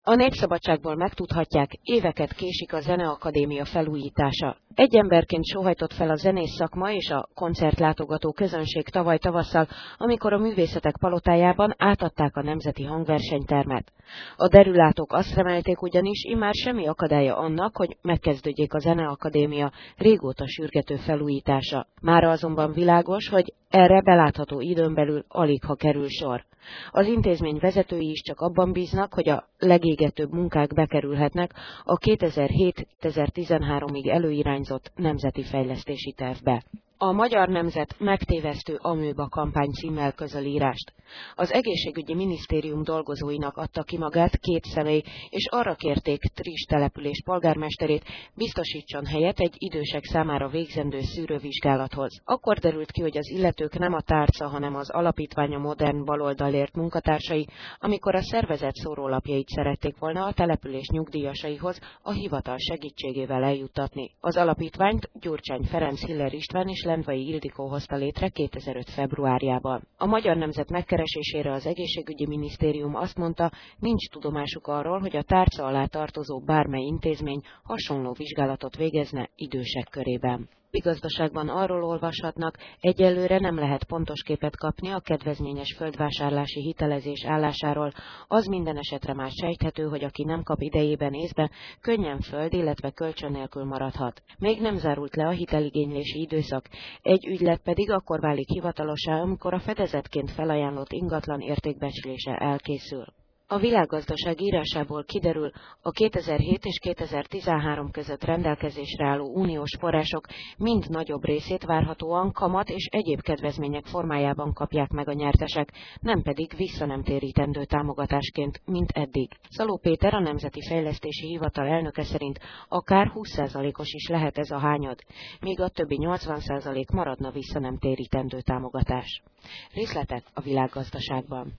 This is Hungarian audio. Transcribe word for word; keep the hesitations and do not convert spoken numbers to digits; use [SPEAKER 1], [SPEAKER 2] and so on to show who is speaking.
[SPEAKER 1] A Népszabadságból megtudhatják, éveket késik a Zeneakadémia felújítása. Egy emberként sóhajtott fel a zenész szakma és a koncertlátogató közönség tavaly tavasszal, amikor a Művészetek Palotájában átadták a Nemzeti Hangversenytermet. A derülátók azt remélték ugyanis, immár semmi akadálya annak, hogy megkezdődjék a Zeneakadémia régóta sürgető felújítása. Mára azonban világos, hogy erre belátható időn belül aligha kerül sor. Az intézmény vezetői is csak abban bíznak, hogy a legégetőbb munkák bekerülhetnek a kétezer-hét-kétezer-tizenháromig előirányzott nemzeti fejlesztési tervbe. A Magyar Nemzet megtévesztő amőba kampány címmel közöl írást. Az egészségügyi minisztérium dolgozóinak adta ki magát két személy, és arra kérték Triss település polgármesterét, biztosítson helyet egy idősek számára végzendő szűrővizsgálathoz. Akkor derült ki, hogy az illetők nem a tárca, hanem az alapítvány a modern baloldalért munkatársai, amikor a szervezet szórólapjait szerették volna a település nyugdíjasaihoz a hivatal segítségével eljuttatni. Az alapítványt Gyurcsány Ferenc, Hiller István és Lendvai Ildikó hozta létre kétezer-öt februárjában. A Magyar Nemzet megkeresésére az egészségügyi minisztérium azt mondta, nincs tudomásuk arról, hogy a tárca alá tartozó bármely intézmény hasonló vizsgálatot végezne idősek körében. Gazdaságban arról olvashatnak, egyelőre nem lehet pontos képet kapni a kedvezményes földvásárlási hitelezés állásáról, az minden esetre már sejthető, hogy aki nem kap idejében észbe, könnyen föld, illetve kölcsön nélkül maradhat. Még nem zárult le a hiteligénylési időszak, egy ügylet pedig akkor válik hivatalossá, amikor a fedezetként felajánlott ingatlan értékbecslése elkészül. A Világgazdaság írásából kiderül, a kétezer-hét és kétezer-tizenhárom között rendelkezésre álló uniós források mind nagyobb részét várhatóan kamat és egyéb kedvezmények formájában kapják meg a nyertesek, nem pedig visszanemtérítendő támogatásként, mint eddig. Szaló Péter, a Nemzeti Fejlesztési Hivatal elnöke szerint akár húsz százalékos is lehet ez a hányad, míg a többi nyolcvan százalék maradna visszanemtérítendő támogatás. Részletek a Világgazdaságban.